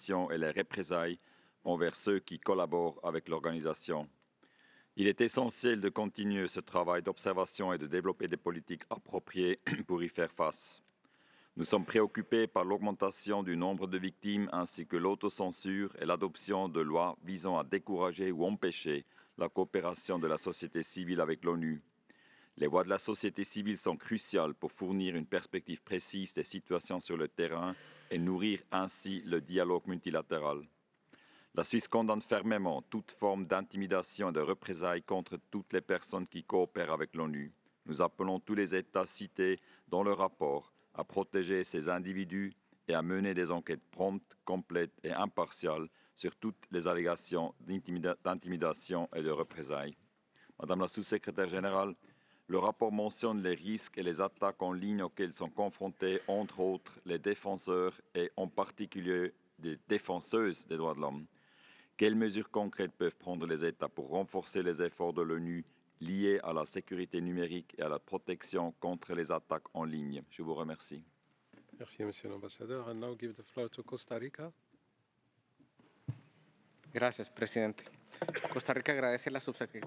l'intimidation et les représailles envers ceux qui collaborent avec l'organisation. Il est essentiel de continuer ce travail d'observation et de développer des politiques appropriées pour y faire face. Nous sommes préoccupés par l'augmentation du nombre de victimes ainsi que l'autocensure et l'adoption de lois visant à décourager ou empêcher la coopération de la société civile avec l'ONU. Les voix de la société civile sont cruciales pour fournir une perspective précise des situations sur le terrain et nourrir ainsi le dialogue multilatéral. La Suisse condamne fermement toute forme d'intimidation et de représailles contre toutes les personnes qui coopèrent avec l'ONU. Nous appelons tous les États cités dans le rapport à protéger ces individus et à mener des enquêtes promptes, complètes et impartiales sur toutes les allégations d'intimidation et de représailles. Madame la sous-secrétaire générale, le rapport mentionne les risques et les attaques en ligne auxquels sont confrontés, entre autres, les défenseurs et en particulier des défenseuses des droits de l'homme. Quelles mesures concrètes peuvent prendre les États pour renforcer les efforts de l'ONU liés à la sécurité numérique et à la protection contre les attaques en ligne? Je vous remercie. Merci, Monsieur l'Ambassadeur. And now give the floor to Costa Rica. Gracias, presidente. Costa Rica agradece a la subsecretaria